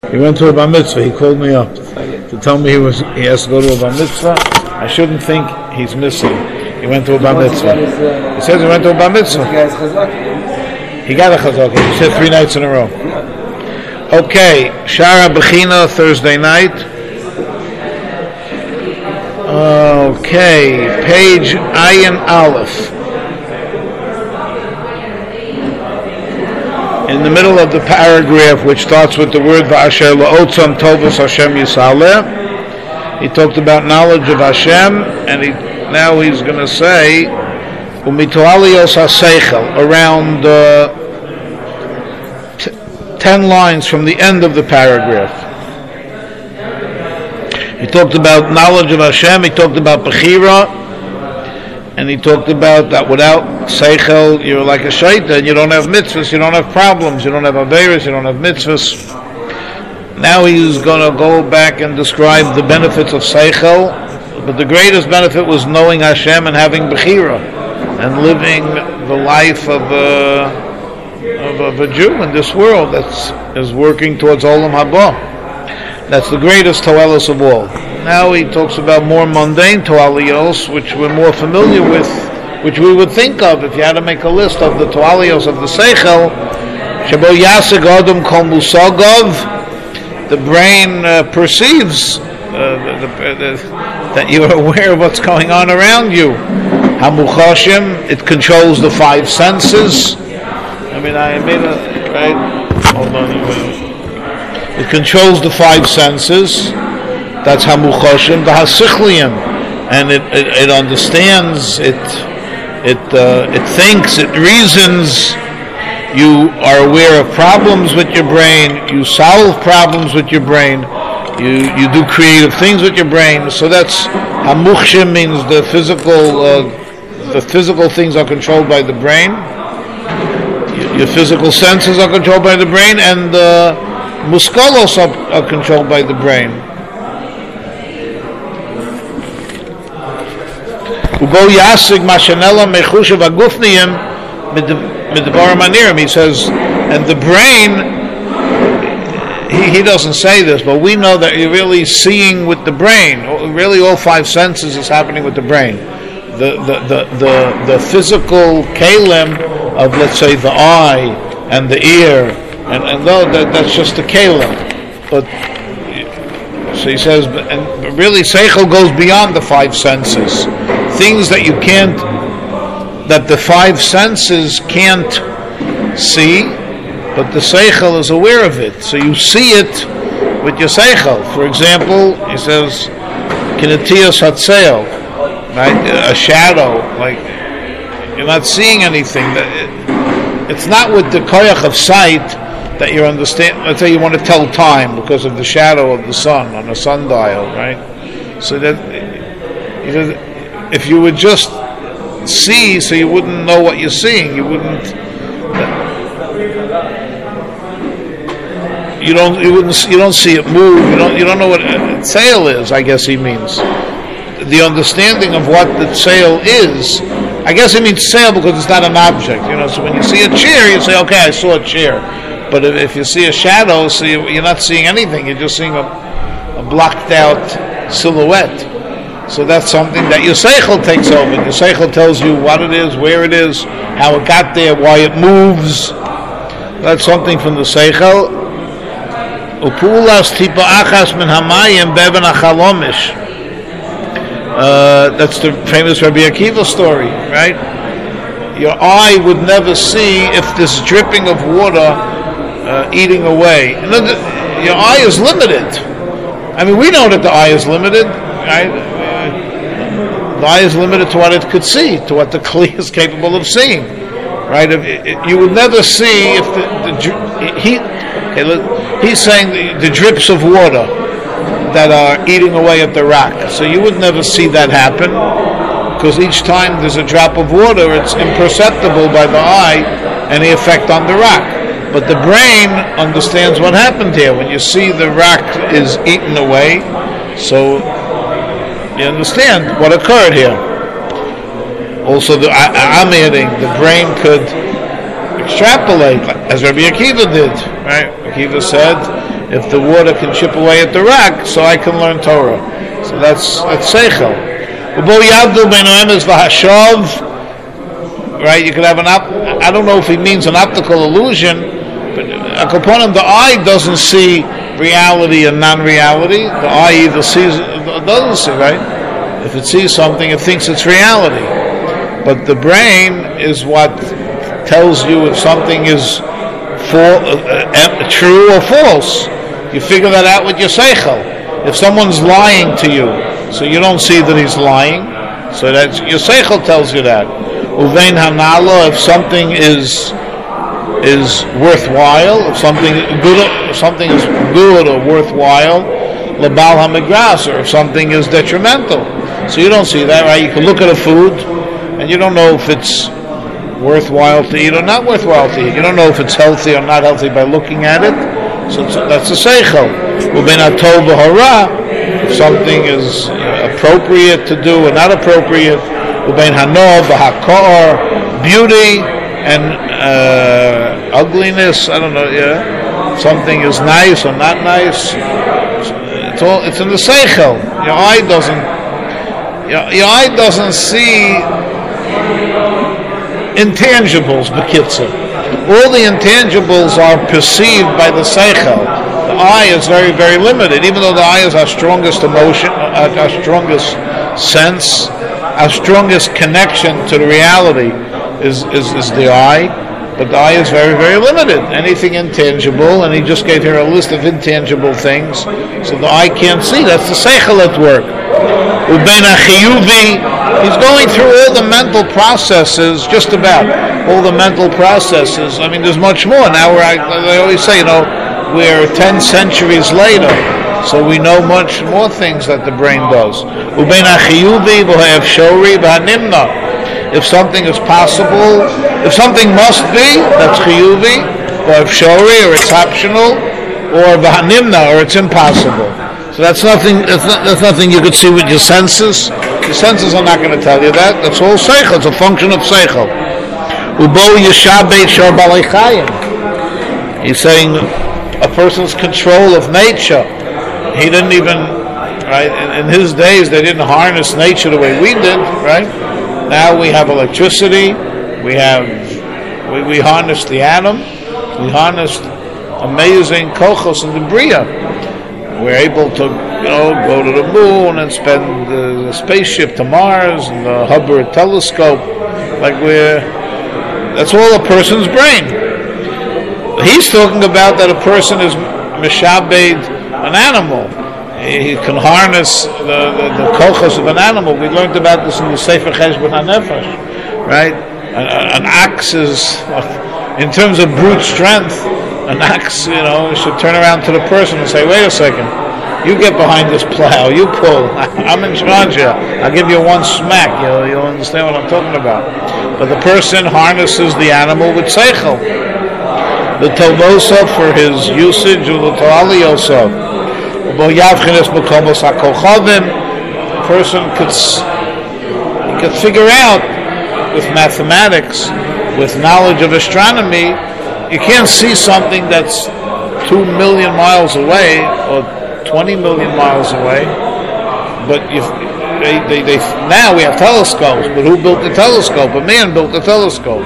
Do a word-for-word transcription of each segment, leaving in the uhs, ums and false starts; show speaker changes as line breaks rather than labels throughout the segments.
He went to a bar mitzvah. He called me up to tell me he was he has to go to a bar mitzvah. I shouldn't think he's missing. He went to a bar mitzvah. He says he went to a bar mitzvah. He got a chazaka. He said three nights in a row. Okay, Shara Bechina Thursday night. Okay, page Ayin Aleph. In the middle of the paragraph, which starts with the word V'asher la'otzam tovus Hashem Yishaleh, he talked about knowledge of Hashem, and he, now he's going to say Umitoalios HaSeichel, around uh, t- ten lines from the end of the paragraph. He talked about knowledge of Hashem, he talked about Bechira, and he talked about that without Seichel, you're like a shaitan, you don't have mitzvahs, you don't have problems, you don't have averos, you don't have mitzvahs. Now he's going to go back and describe the benefits of Seichel, but the greatest benefit was knowing Hashem and having Bechira, and living the life of a, of, of a Jew in this world that is working towards Olam Haba. That's the greatest Toelos of all. Now he talks about more mundane Toalios, which we're more familiar with, which we would think of if you had to make a list of the Toalios of the Seichel. Shebo Yaseg Adam Kol Musagov, the brain uh, perceives uh, the, the, the, that you are aware of what's going on around you. Hamuchashim, it controls the five senses. I mean, I made a, right? Hold on a minute. It controls the five senses. That's Hamuchashim, the Hasichliim, and it, it, it understands, it it uh, it thinks, it reasons. You are aware of problems with your brain. You solve problems with your brain. You you do creative things with your brain. So that's Hamuchashim, means the physical uh, the physical things are controlled by the brain. Your, your physical senses are controlled by the brain, and the uh, Muskalos are, are controlled by the brain. Ubo Yasig Mashanela Mechushav Agufniyim Midbar Manirim. He says, and the brain, he, he doesn't say this, but we know that you're really seeing with the brain. Really, all five senses is happening with the brain. The the the the, the physical kalim of, let's say, the eye and the ear, and and though that, that's just the kalim, but. So he says, and really Seichel goes beyond the five senses. Things that you can't, that the five senses can't see, but the Seichel is aware of it. So you see it with your Seichel. For example, he says, Kinetias Hatzeil, right? A shadow, like, you're not seeing anything. It's not with the koyach of sight that you understand. Let's say you want to tell time because of the shadow of the sun on a sundial, right? So that if you would just see, so you wouldn't know what you're seeing. You wouldn't. You don't. You wouldn't. You don't see it move. You don't. You don't know what a sail is. I guess he means the understanding of what the sail is. I guess he means sail because it's not an object. You know. So when you see a chair, you say, "Okay, I saw a chair." But if, if you see a shadow, so you, you're not seeing anything. You're just seeing a, a blocked out silhouette. So that's something that your seichel takes over. Your seichel tells you what it is, where it is, how it got there, why it moves. That's something from the seichel. Upulas tipa achas min hamayim beben achalomish. That's the famous Rabbi Akiva story, right? Your eye would never see if this dripping of water Uh, eating away. You know, the, your eye is limited. I mean, we know that the eye is limited, right? Uh, the eye is limited to what it could see, to what the kli is capable of seeing, right? If, it, you would never see if the, the he okay, he's saying the, the drips of water that are eating away at the rock. So you would never see that happen because each time there's a drop of water, it's imperceptible by the eye, any effect on the rock. But the brain understands what happened here. When you see the rock is eaten away, so you understand what occurred here. Also, the I'm adding, the brain could extrapolate, as Rabbi Akiva did, right? Akiva said, if the water can chip away at the rock, so I can learn Torah. So that's that's seichel. Right? You could have an op- I don't know if he means an optical illusion, but according the eye doesn't see reality and non-reality. The eye either sees or doesn't see, right? If it sees something, it thinks it's reality. But the brain is what tells you if something is for, uh, uh, true or false. You figure that out with your seichel. If someone's lying to you, so you don't see that he's lying, so that's your seichel tells you that. Uvein hanala, if something is is worthwhile, if something good, if something is good or worthwhile, lebal hamigras, or if something is detrimental. So you don't see that, right? You can look at a food, and you don't know if it's worthwhile to eat or not worthwhile to eat. You don't know if it's healthy or not healthy by looking at it. So that's a seichel. Uvein hatov v'hara, if something is appropriate to do or not appropriate. Uvein hanov v'hakor, beauty and uh, ugliness. I don't know. Yeah, something is nice or not nice. It's all. It's in the seichel. Your eye doesn't. Your, your eye doesn't see intangibles. B'kitzur, all the intangibles are perceived by the seichel. The eye is very, very limited. Even though the eye is our strongest emotion, our strongest sense, our strongest connection to the reality is, is, is the eye, but the eye is very, very limited. Anything intangible, and he just gave here a list of intangible things, so the eye can't see. That's the seichel at work. Ubein hachiyuvi, he's going through all the mental processes, just about all the mental processes. I mean, there's much more. Now, we're, I, I always say, you know, we're ten centuries later, so we know much more things that the brain does. Ubein hachiyuvi v'ha'ef shori v'hanimna. If something is possible, if something must be, that's chiyuvi, or if shori, or it's optional, or v'hanimna, or it's impossible. So that's nothing. That's, not, that's nothing you could see with your senses. Your senses are not going to tell you that. That's all seichel. It's a function of seichel. Ubo yishabeit shor balei chayim. He's saying a person's control of nature. He didn't even, right? In, in his days, they didn't harness nature the way we did, right? Now we have electricity. We have we, we harness the atom. We harnessed amazing kochos and the bria. We're able to, you know, go to the moon and spend the, the spaceship to Mars and the Hubble telescope. Like we're, that's all a person's brain. He's talking about that a person is mishabed an animal. He can harness the, the, the kochos of an animal. We learned about this in the Sefer Cheshbon HaNefesh, right? An, an ox is, in terms of brute strength, an ox, you know, should turn around to the person and say, wait a second, you get behind this plow, you pull, I'm in charge here, I'll give you one smack, you'll, you'll understand what I'm talking about. But the person harnesses the animal with seichel. The Tovosa for his usage, or the To'aliosa. The person could, he could figure out with mathematics, with knowledge of astronomy. You can't see something that's two million miles away or twenty million miles away, but you, they, they, they, now we have telescopes, but who built the telescope? A man built the telescope.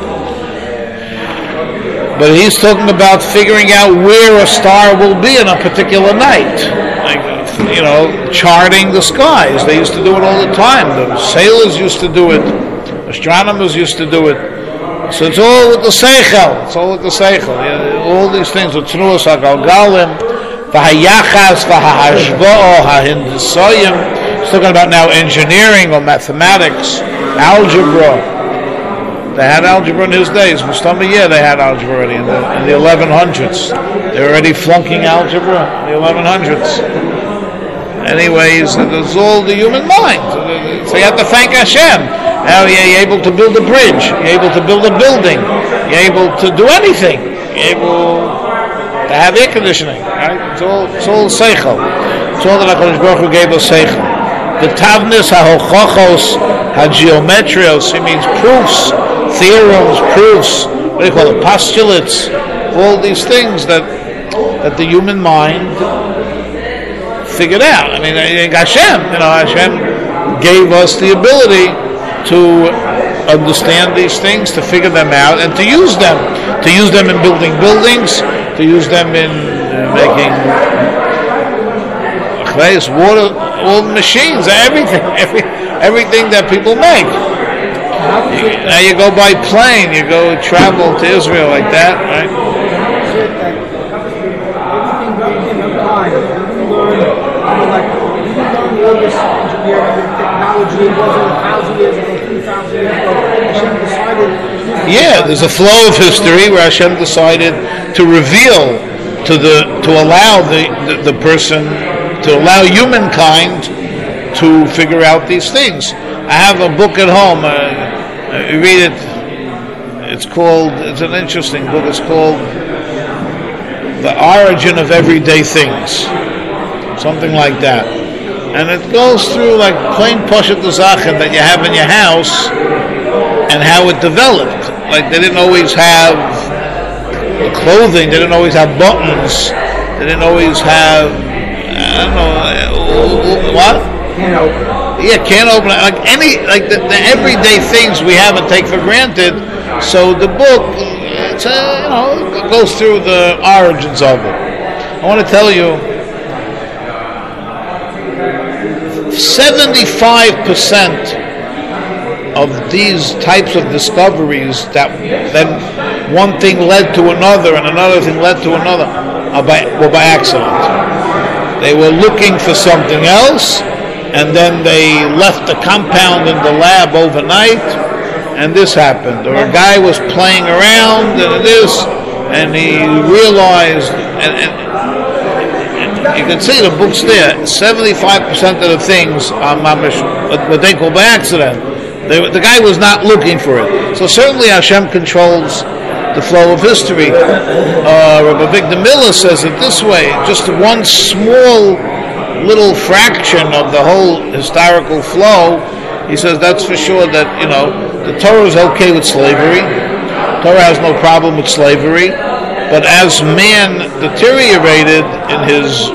But he's talking about figuring out where a star will be in a particular night. Like, you know, charting the skies. They used to do it all the time. The sailors used to do it. Astronomers used to do it. So it's all with the seichel. It's all with the seichel. All these things with tnuas hagalgalim, v'hayachas, v'hahashva'o, ha'hindisoyim. It's talking about now engineering or mathematics, algebra. They had algebra in his days. Mustama, yeah, they had algebra already in the, in the eleven hundreds. They were already flunking algebra in the eleven hundreds. Anyways, it's all the human mind. So you have to thank Hashem. Now you're able to build a bridge. You're able to build a building. You're able to do anything. You're able to have air conditioning. Right? It's all, it's all seichel. It's all that HaKadosh Baruch Hu gave us seichel. The tavnis ha-hochachos ha-geometrios. It means proofs, theorems, proofs. What do you call it? Postulates. All these things that that the human mind figured out. I mean, Hashem, you know, Hashem gave us the ability to understand these things, to figure them out, and to use them. To use them in building buildings, to use them in uh, making water, all machines, everything, every, everything that people make. You, now you go by plane, you go travel to Israel like that, right? Yeah, there's a flow of history where Hashem decided to reveal to the to allow the, the, the person, to allow humankind to figure out these things. I have a book at home. Uh, you read it. It's called. It's an interesting book. It's called The Origin of Everyday Things, something like that. And it goes through like plain Poshet Zachem that you have in your house and how it developed. Like they didn't always have the clothing. They didn't always have buttons. They didn't always have. I don't know what.
Can't open.
Yeah, can't open it. Like any, like the, the everyday things we have and take for granted. So the book, it's a, you know, it goes through the origins of it. I want to tell you, seventy-five percent of these types of discoveries that then one thing led to another and another thing led to another are by, were by accident. They were looking for something else, and then they left the compound in the lab overnight, and this happened. Or a guy was playing around and this, and he realized, and, and, and you can see the book's there, seventy-five percent of the things are mamish, what they call by accident. They, the guy was not looking for it. So certainly Hashem controls the flow of history. Uh, Rabbi Victor Miller says it this way: just one small little fraction of the whole historical flow. He says that's for sure that, you know, the Torah is okay with slavery. Torah has no problem with slavery. But as man deteriorated in his,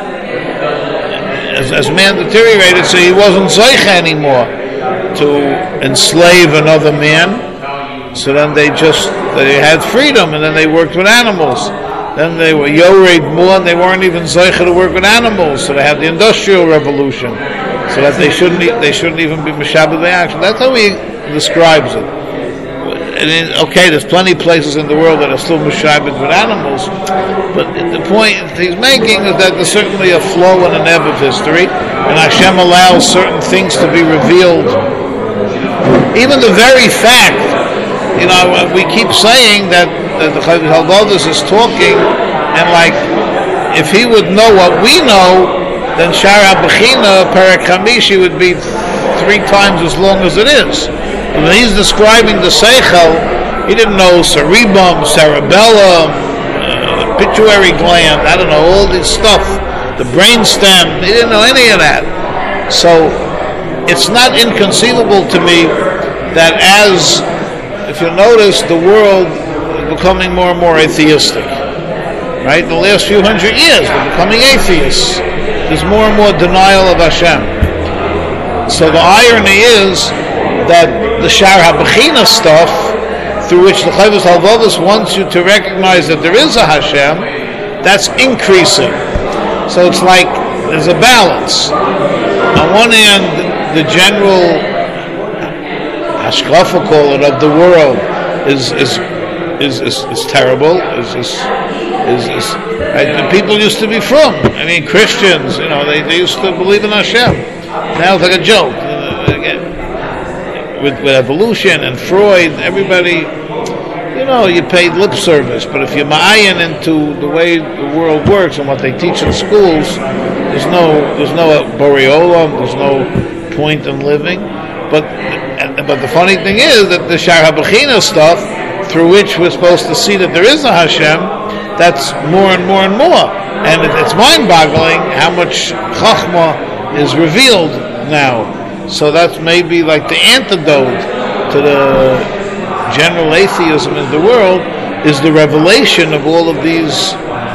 as, as man deteriorated, so he wasn't Zoich anymore to enslave another man. So then they just, they had freedom, and then they worked with animals. Then they were yored more, and they weren't even zeicha to work with animals. So they had the Industrial Revolution, so that they shouldn't, they shouldn't even be mishabed the action. That's how he describes it. And then, okay, there's plenty of places in the world that are still mishabed with animals, but the point he's making is that there's certainly a flow and an ebb of history, and Hashem allows certain things to be revealed. Even the very fact, you know, we keep saying that, that the Chovos Halevovos is talking, and like, if he would know what we know, then Shar HaBechina, Perek Hamishi, would be three times as long as it is. And when he's describing the Seichel, he didn't know cerebrum, cerebellum, uh, pituitary gland, I don't know, all this stuff, the brainstem, he didn't know any of that. So, it's not inconceivable to me that as, if you notice, the world is becoming more and more atheistic. Right? In the last few hundred years, they're becoming atheists. There's more and more denial of Hashem. So the irony is that the Shar HaBechina stuff, through which the Chovos Halevovos wants you to recognize that there is a Hashem, that's increasing. So it's like there's a balance. On one hand, the general hashkafa, call it, of the world is is is is, is terrible. Is is is, is right? The people used to be from. I mean, Christians, you know, they, they used to believe in Hashem. Now it's like a joke. With, with evolution and Freud, everybody, you know, you paid lip service. But if you're ma'ayin into the way the world works and what they teach in schools, there's no there's no borei olam, there's no point in living. But but the funny thing is that the Shar HaBechina stuff, through which we're supposed to see that there is a Hashem, that's more and more and more. And it, it's mind-boggling how much Chachma is revealed now. So that's maybe like the antidote to the general atheism in the world, is the revelation of all of these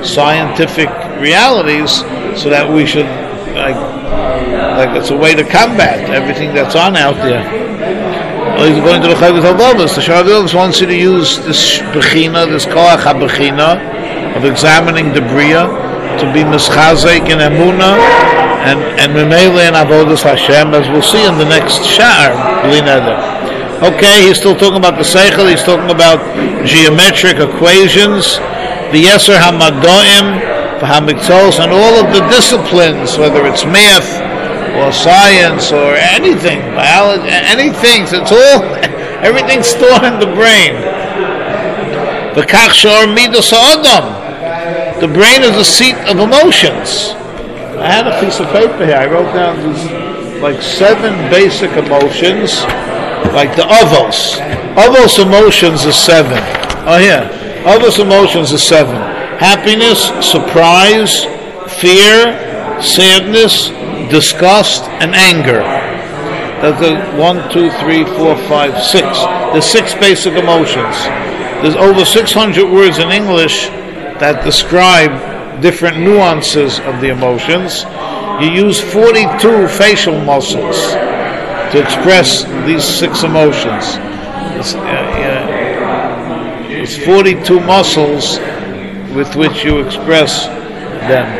scientific realities, so that we should, like, like it's a way to combat everything that's on out there. Well, he's going to the Chovot HaLevavos. The Chovot HaLevavos wants you to use this bechina, this koach ha-bechina of examining the bria, to be mischazek in emunah and and memele in avodas Hashem, as we'll see in the next sha'ar, bli neder. Okay, he's still talking about the seichel. He's talking about geometric equations, the yeser hamadoim, hamiktzos, and all of the disciplines, whether it's math or science or anything, biology, anything. It's all, everything's stored in the brain. V'kach shor midos ha'adam. The brain is a seat of emotions. I had a piece of paper here. I wrote down these, like seven basic emotions, like the avos. Avos emotions is seven. Oh yeah, avos emotions is seven. Happiness, surprise, fear, sadness, disgust, and anger. That's the one, two, three, four, five, six. The six basic emotions. There's over six hundred words in English that describe different nuances of the emotions. You use forty-two facial muscles to express these six emotions. It's, uh, uh, it's forty-two muscles with which you express them.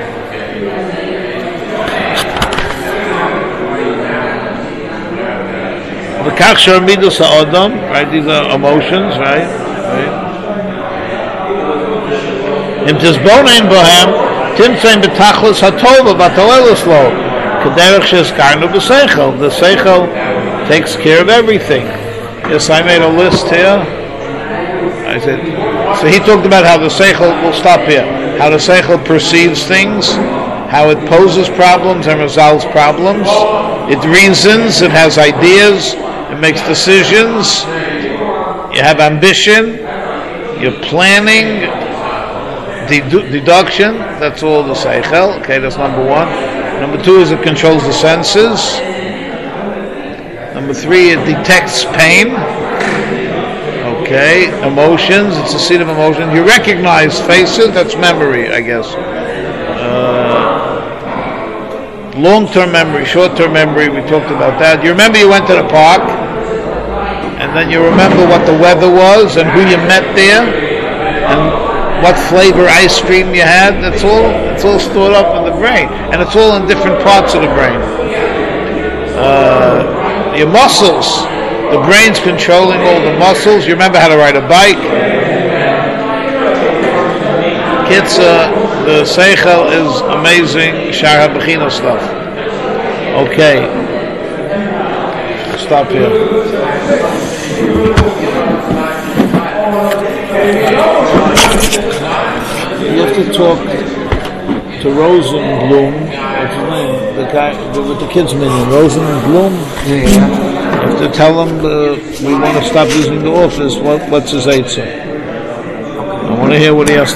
The kachshar midos ha'adam, right? These are emotions, right? Right. Im tizbonein bohem, timtzein betachlis hatova v'atoelis lo, k'derech shezkarnu b'seichel. The seichel takes care of everything. Yes, I made a list here. I said, so he talked about how the seichel, we'll stop here, how the seichel perceives things, how it poses problems and resolves problems. It reasons, it has ideas, it makes decisions, you have ambition, you're planning, dedu- deduction, that's all the seichel. Okay, that's number one. Number two is it controls the senses. Number three, it detects pain. Okay, emotions, it's a seat of emotion. You recognize faces, that's memory, I guess. Uh, long-term memory, short-term memory, we talked about that. You remember you went to the park, and then you remember what the weather was, and who you met there, and what flavor ice cream you had. That's all, it's all stored up in the brain, and it's all in different parts of the brain. Uh, your muscles, the brain's controlling all the muscles. You remember how to ride a bike. Kids, uh, the seichel is amazing. Shar HaBechina stuff. Okay. Stop here. You have to talk to Rosenblum. What's his name? The guy the, with the kids minion. Rosenblum. Yeah, yeah. You have to tell him uh, we want to stop using the office. What, what's his answer? I want to hear what he has to